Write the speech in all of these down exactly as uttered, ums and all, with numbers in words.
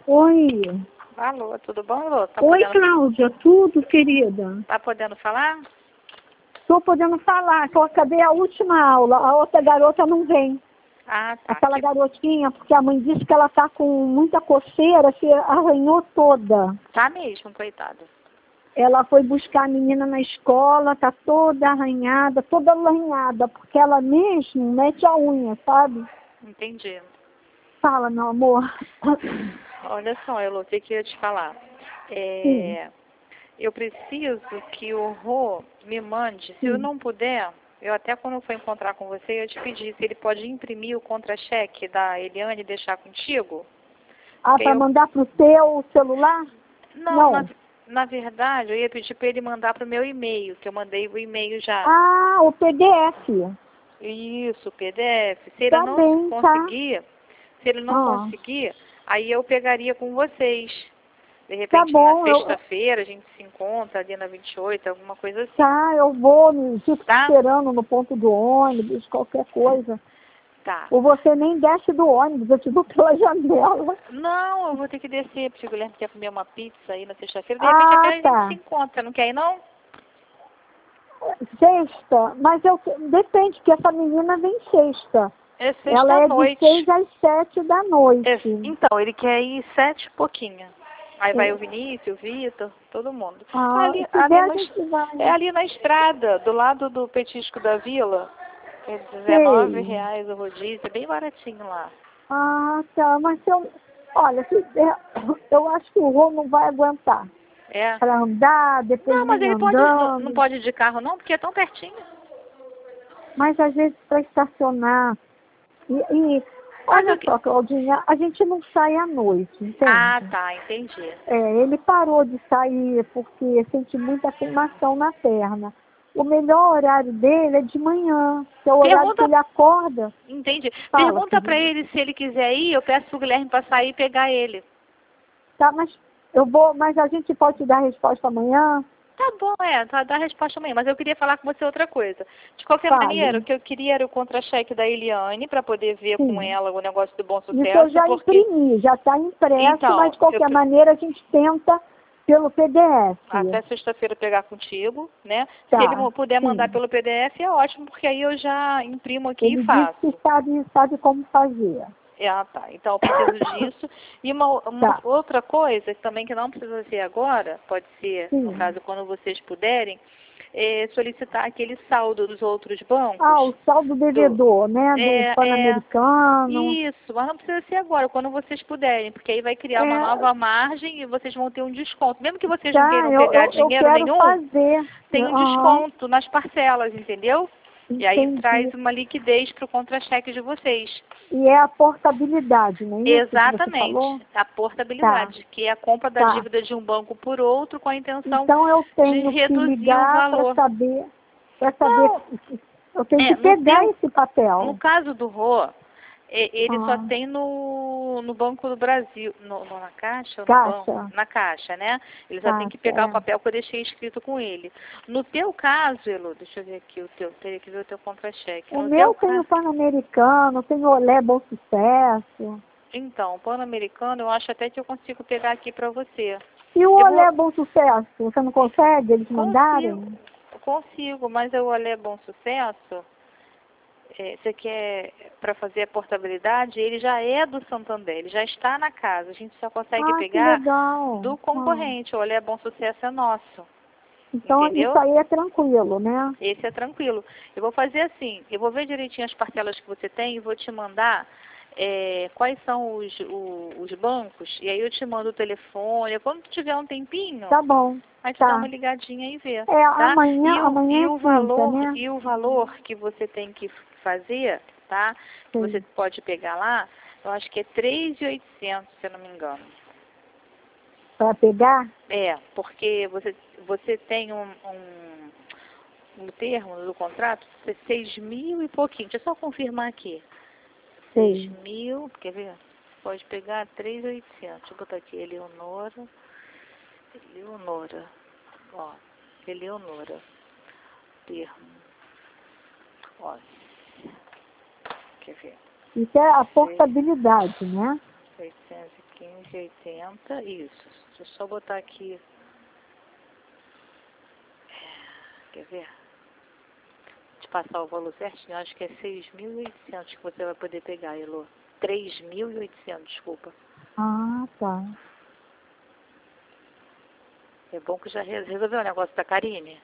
Oi. Alô, tudo bom, Alô? Tá Oi, podendo... Cláudia. Tudo, querida? Tá podendo falar? Estou podendo falar, que eu acabei a última aula. A outra garota não vem. Ah, tá. Aquela Que... garotinha, porque a mãe disse que ela tá com muita coceira, que arranhou toda. Tá mesmo, coitada. Ela foi buscar a menina na escola, tá toda arranhada, toda arranhada, porque ela mesmo mete a unha, sabe? Entendi. Fala, meu amor. Olha só, Elô, o que que eu ia te falar? Sim. É... Eu preciso que o Rô me mande, se eu Sim. não puder, eu até quando eu for encontrar com você, eu te pedi se ele pode imprimir o contra-cheque da Eliane e deixar contigo. Ah, para eu... mandar pro teu celular? Não, Não. Na, na verdade, eu ia pedir para ele mandar pro meu e-mail, que eu mandei o e-mail já. Ah, o P D F. Isso, P D F. Se ele Tá não bem, tá. conseguir, se ele não Ah, conseguir, aí eu pegaria com vocês. De tá repente, na bom, eu, sexta-feira, a gente se encontra ali na vinte e oito, alguma coisa assim. tá, eu vou, me fico Tá? esperando no ponto do ônibus, qualquer coisa. Tá. Ou você nem desce do ônibus, eu te dou pela janela. Não, eu vou ter que descer, porque o Guilherme quer comer uma pizza aí na sexta-feira. De repente, Ah, até a gente tá. se encontra. Não quer ir, não? Sexta, mas eu, depende, que essa menina vem sexta. É Ela é de sexta-noite. seis às sete da noite. É, então, ele quer ir sete e pouquinho. Aí vai É. o Vinícius, o Vitor, todo mundo. Ah, Ali, se ali der, a no, gente vai. é ali na estrada, do lado do petisco da vila. É dezenove Sei. reais o rodízio, é bem baratinho lá. Ah, tá, mas se eu... Olha, se der, eu acho que o Rô não vai aguentar. É. Para andar, depois Não, mas vir ele pode, não, não andando. pode ir de carro não, porque é tão pertinho. Mas às vezes para estacionar. E, e Mas olha o que... só, Claudinha, a gente não sai à noite, Ah, entende? tá, entendi. É, ele parou de sair porque sente muita queimação na perna. O melhor horário dele é de manhã, que é o horário que Pergunta, ele acorda. entendi. Fala, Pergunta pra querida. ele se ele quiser ir, eu peço pro Guilherme pra sair e pegar ele. Tá, mas eu vou, mas a gente pode te dar a resposta amanhã? Tá bom, é, tá, dá a resposta amanhã, mas eu queria falar com você outra coisa. De qualquer maneira, o Fale. que eu queria era o contra-cheque da Eliane, para poder ver com Sim. ela o negócio do Bom Isso eu Sucesso, já porque... imprimi, já está impresso, mas Então, de eu, qualquer maneira a gente tenta pelo P D até F. sexta-feira pegar contigo, né? Se ele Tá, mo- puder mandar sim. pelo P D F, é ótimo, porque aí eu já imprimo aqui e Ele disse faço. que sabe, sabe como fazer. É, Ah, tá. Então eu preciso disso. E uma, uma Tá, outra coisa também que não precisa ser agora, pode ser, no sim. caso, quando vocês puderem, é solicitar aquele saldo dos outros bancos. Ah, o saldo Do, devedor, né? Do é, é, Pan-Americano. isso, mas não precisa ser agora, quando vocês puderem, porque aí vai criar uma É, nova margem e vocês vão ter um desconto. Mesmo que vocês não tá, queiram eu, pegar eu, eu dinheiro quero nenhum, fazer. tem um Aham, desconto nas parcelas, entendeu? E aí traz entendi. uma liquidez para o contra-cheque de vocês. E é a portabilidade, não é isso que você falou? Exatamente, a Tá, portabilidade, que é a compra da tá. dívida de um banco por outro com a intenção Então eu de tenho que reduzir o ligar para valor. saber, para saber, Não, eu tenho que é, no pegar teu, esse no papel. caso do Rô, e- ele só Ah, tem no, no Banco do Brasil, no, no- na Caixa ou no banco? caixa, Na Caixa, né? Ele só tem que caixa, pegar o é. papel que eu deixei escrito com ele. No teu caso, Elo, deixa eu ver aqui o teu, teria que ver o teu contra-cheque. O No teu meu tem o caso, Pan-Americano, tem o Olé Bom Sucesso. então, o Pan-Americano, eu acho até que eu consigo pegar aqui pra você. E o Eu vou, Olé Bom Sucesso, você não consegue eles consigo, mandarem? consigo, mas eu olhei Bom Sucesso. É, você quer para fazer a portabilidade, ele já é do Santander, ele já está na casa. A gente só consegue Ah, que pegar legal. do Ah, concorrente. O Olé Bom Sucesso é nosso, então isso entendeu? aí é tranquilo, né? Esse é tranquilo. Eu vou fazer assim, eu vou ver direitinho as parcelas que você tem e vou te mandar é, quais são os, o- os bancos, e aí eu te mando o telefone. Quando tu tiver um tempinho, Tá bom, aí tu dá tá. uma ligadinha e vê, É, tá? amanhã, E o, amanhã e é o quinta, valor, né? e o valor que você tem que fazer, tá? Que você Sim. pode pegar lá, eu acho que é três mil e oitocentos, se eu não me engano. Para pegar? É, porque você, você tem um, um, um termo do contrato, é seis mil e pouquinho. Deixa eu só confirmar aqui. Seis Sim. mil, quer ver? Pode pegar três mil e oitocentos. Deixa eu botar aqui, Eleonora. Eleonora. Ó, Eleonora. Termo. Ó, quer ver? Isso é a portabilidade, né? oitocentos e quinze, oitenta, isso. Deixa eu só botar aqui. É, quer ver? De passar o valor certinho, acho que é seis mil e oitocentos que você vai poder pegar, Elô. três mil e oitocentos, desculpa. Ah, tá. É bom que já re- resolveu o negócio da Karine?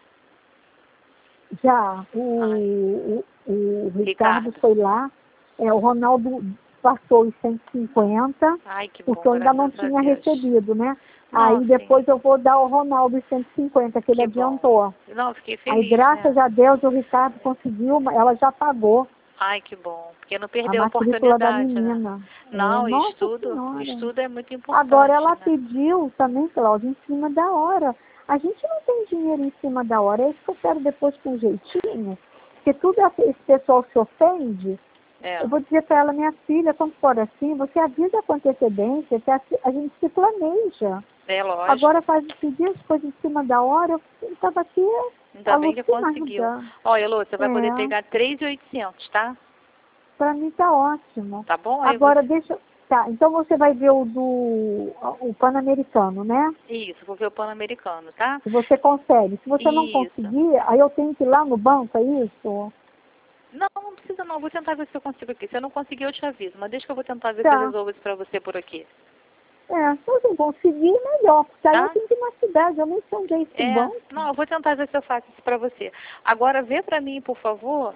Já, o, o, o Ricardo, Ricardo. foi lá, é, o Ronaldo passou os cento e cinquenta, Ai, que bom, porque eu ainda não graças a tinha Deus. recebido, né? Não, Aí sim. depois eu vou dar ao Ronaldo os cento e cinquenta, que ele Que bom. adiantou. Não, fiquei Aí, feliz, graças né? a Deus, o Ricardo conseguiu, ela já pagou Ai, que bom. Porque não a perdeu a matrícula da oportunidade, né? menina. É, Não, nossa estudo, Senhora. estudo é muito Agora importante, ela né? pediu também, Cláudia, em cima da hora. A gente não tem dinheiro em cima da hora, é isso que eu quero depois com jeitinho, porque tudo esse pessoal se ofende. É, Eu vou dizer para ela, minha filha, quando for assim, você avisa com antecedência, que a, a gente se planeja. é lógico. Agora faz pedir as coisas em cima da hora, eu estava aqui Ainda bem que conseguiu. alucinada. Ó, Elô, você vai É, poder pegar três mil e oitocentos, tá? para mim tá ótimo. Tá bom? Aí Agora você... deixa. Tá, então você vai ver o do o Pan-Americano, né? Isso, vou ver o Pan-Americano, tá? Se você consegue. Se você não Isso. conseguir, aí eu tenho que ir lá no banco, é isso? Não, não precisa não. Vou tentar ver se eu consigo aqui. Se eu não conseguir, eu te aviso. Mas deixa que eu vou tentar ver se eu Tá. resolvo isso pra você por aqui. É, se você conseguir, melhor, porque aí eu Tá? tenho que ir na cidade, eu nem sei onde é esse É. banco. Não, eu vou tentar ver se eu faço isso pra você. Agora, vê pra mim, por favor.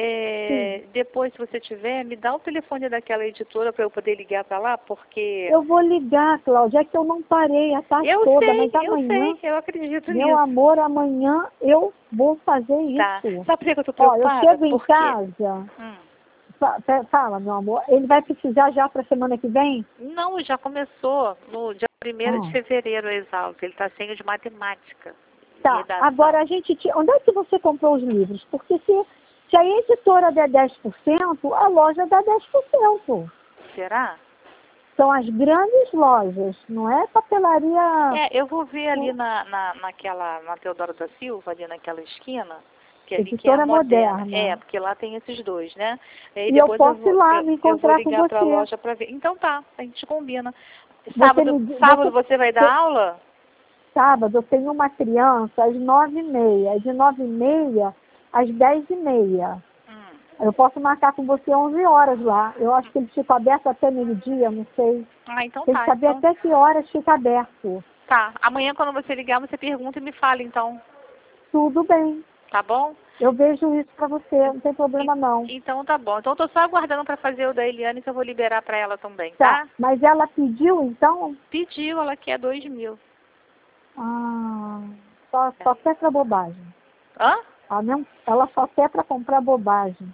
É, depois, se você tiver, me dá o telefone daquela editora pra eu poder ligar pra lá, porque... Eu vou ligar, Cláudia, é que eu não parei a tarde Eu toda, sei, mas eu amanhã, sei, eu acredito meu nisso. amor, amanhã eu vou fazer Tá. isso. Sabe por que eu tô Ó, eu preocupada? chego em Por quê? casa, Hum. fa- fa- fala, meu amor, ele vai precisar já para semana que vem? Não, já começou no dia primeiro de Ah. fevereiro, o exalto. Ele está cheio de matemática. Tá, Redação. agora a gente, te- onde é que você comprou os livros? Porque se, se a editora der dez por cento, a loja dá dez por cento. Será? São as grandes lojas, não é papelaria. É, eu vou ver ali na, na, naquela, na Teodoro da Silva, ali naquela esquina, que ali que é a Editora moderna. Moderna. É, porque lá tem esses dois, né? E aí E eu depois eu posso ir vou, lá eu, me eu vou encontrar com ligar para a você. loja para ver. Então tá, a gente combina. Você Sábado, me di- sábado você- você vai dar aula? Sábado eu tenho uma criança às nove e meia, de nove e meia às dez e meia. Hum. Eu posso marcar com você onze horas lá. Eu acho que ele fica aberto até meio-dia, não sei. Ah, então Tem que tá. saber Então, até que horas fica aberto. tá. Amanhã quando você ligar, você pergunta e me fala então. Tudo bem. Tá bom? Eu vejo isso para você, não tem problema não. Então tá bom. Então eu tô só aguardando para fazer o da Eliane que eu vou liberar para ela também, Tá, tá? mas ela pediu então? Pediu, ela quer dois mil. Ah, só, só quer para bobagem. Hã? Ela, não, ela só quer para comprar bobagem.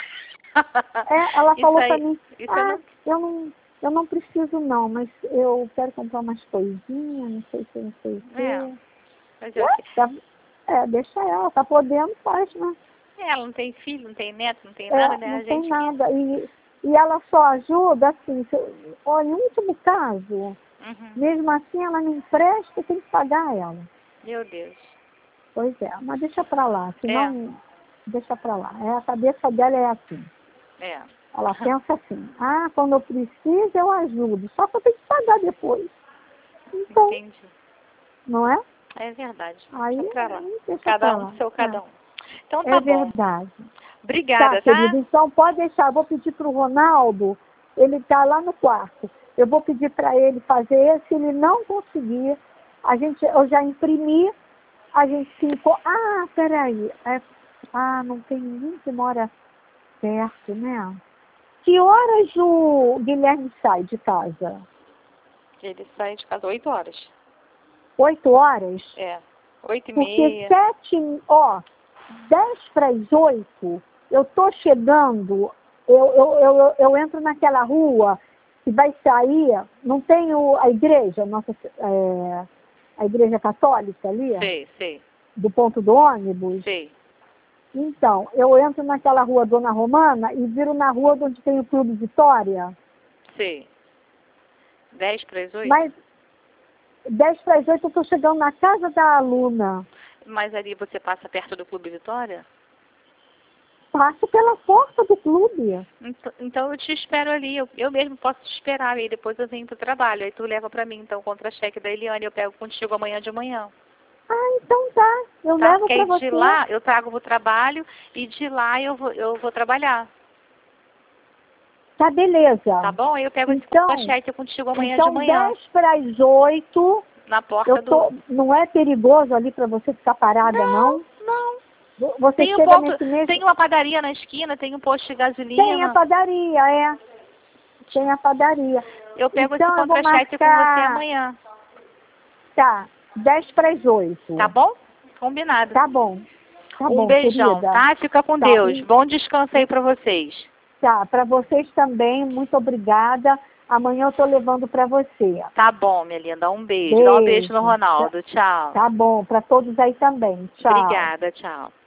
É, ela Isso falou para aí, mim, isso ah, eu não... eu não, eu não preciso não, mas eu quero comprar umas coisinhas, não sei se, não sei o quê. É, mas é o Ué, quê? tá, é, deixa ela, tá podendo, faz, né? É, ela não tem filho, não tem neto, não tem É, nada, né? não A tem gente que... nada. E, e ela só ajuda, assim, se, olha, em último caso, Uhum. mesmo assim ela me empresta, tem que pagar ela. Meu Deus. Pois é, mas deixa pra lá, É, senão, deixa pra lá. É, a cabeça dela é assim. é. Ela pensa assim, ah, quando eu preciso eu ajudo, só que eu tenho que pagar depois. Então, Entendi. não é? É verdade. Aí, Deixa pra lá. aí deixa Cada pra um lá. do seu cada É, um. Então tá é bom. verdade. Obrigada, Tá, tá? querido, então pode deixar, eu vou pedir pro Ronaldo, ele está lá no quarto. Eu vou pedir para ele fazer, se ele não conseguir, a gente, eu já imprimi, a gente se info... Ah, peraí. É... Ah, não tem ninguém que mora perto, né? Que horas o Guilherme sai de casa? Ele sai de casa oito horas. Oito horas? É. Oito e Porque meia. sete, ó, dez para as oito, eu tô chegando, eu, eu, eu, eu entro naquela rua que vai sair, não tem o, a igreja, nossa, é, a igreja católica ali, Sei, sei, do ponto do ônibus. sei. Então, eu entro naquela rua Dona Romana e viro na rua onde tem o Clube Vitória. Sei. Dez para as oito? Mas dez para as oito eu estou chegando na casa da aluna. Mas ali você passa perto do Clube Vitória? passo pela porta do clube. Então, então eu te espero ali, eu, eu mesmo posso te esperar, aí depois eu venho pro trabalho, aí tu leva pra mim, então, o contra-cheque da Eliane, eu pego contigo amanhã de manhã. Ah, então tá. Eu Tá? levo Porque pra aí você. de lá eu trago pro trabalho e de lá eu vou, eu vou trabalhar. Tá, beleza. Tá bom? Aí eu pego Então, esse contra-cheque contigo amanhã então de manhã, dez para as oito. na porta Eu tô, do... não é perigoso ali para você ficar parada, Não, não? não. Você Tem um chega ponto, nesse mesmo... tem uma padaria na esquina, tem um posto de Tem a gasolina. padaria, é. Tem a padaria. Eu pego Então, esse eu vou contra-cheque com marcar... você amanhã. Tá, dez para as oito. Tá bom? Combinado. Tá bom. Tá Um bom, beijão, querida. tá? Fica com Tá. Deus. Bom descanso aí pra vocês. Tá, para vocês também, muito obrigada. Amanhã eu tô levando para você. Tá bom, minha linda. Um beijo. Dá um beijo no Beijo. Ronaldo. Tchau. Tá bom, para todos aí também. Tchau. Obrigada, tchau.